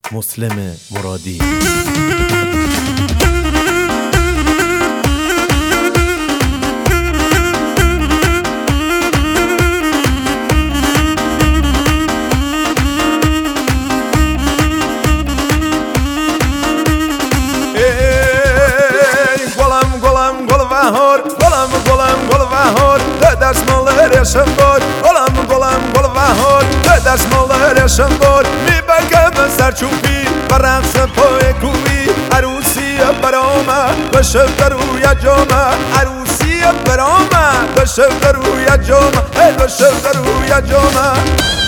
مسلم مرادی. شنبار گلم بهار دستمال شنبار میبگم سرچوبی و رقص پای کوبی عروسی برآمد بشه در روی جامه عروسی برآمد بشه در روی جامه بشه در روی جامه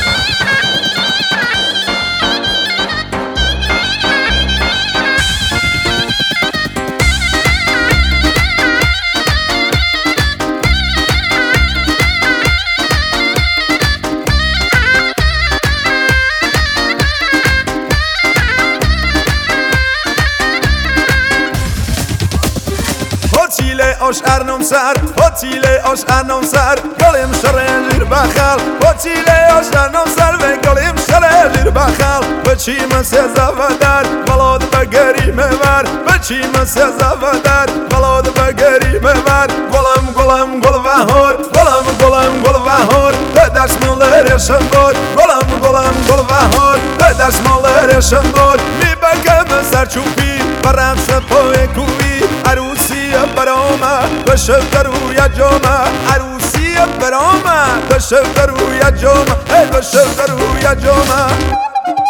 آشارنم سر هتیله آشارنم سر گلیم شریر بخل هتیله آشارنم سر و گلیم شریر بخل بچیم سزا و در بلاد بگری مور بچیم سزا و در بلاد بگری مور گلم گل بهار گلم گل بهار دستمال شنبار گلم گل بهار دستمال شنبار میبگم سرچوبی و رقص پای کوبی عروسی برآمد بشه در روی جامه عروسی برآمد بشه در روی جامه بشه در روی جامه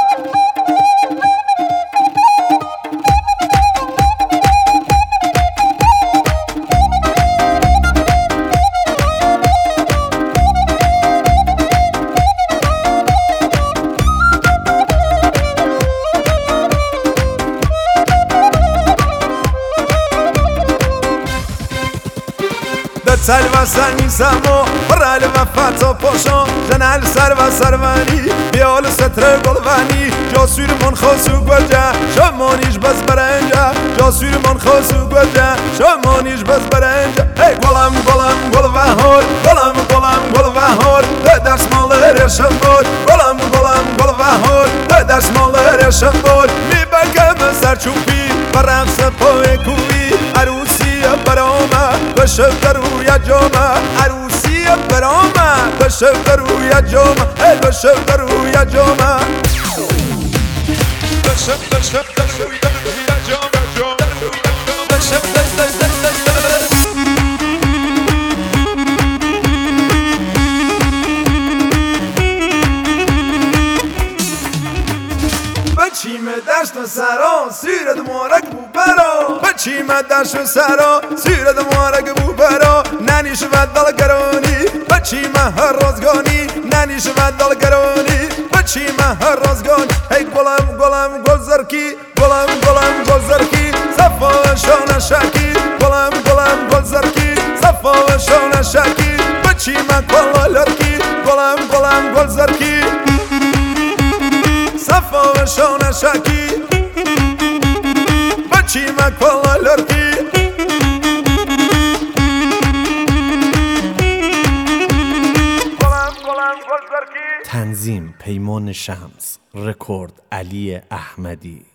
سر و سنی سما برال و فتا پاشان جنال سر و سروانی بیال ستر گلوانی جاسور من خاصو گوجه شمانیش بس برنجه جاسور من خاصو گوجه شمانیش بس برنجه ای گلم گل بهار گل بهار دستمال شنبار گلم گل بهار دستمال شنبار میبگم سرچوبی و رقص پای کوبی عروسی برآمد بشه در روی جامه عروسی برآمد بشه در روی جامه بشه در روی جامه بشه در روی جامه بشه بچیم دشت و سرا سیرد مارک بو برا بچیم دشت و سرا سیرد مارک بو برا ننیش و دلگرانی بچیم هر رازگانی ننیش و دلگرانی بچیم هر رازگانی ای گلم گل زرکی گلم گل زرکی صفا و شانه شکی گلم گل زرکی صفا و شانه شکی بچیم کلا لرکی گلم گل زرکی صفا و شانه شکی بچیم کلا لرکی تنظیم پیمان شمس، رکورد علی احمدی.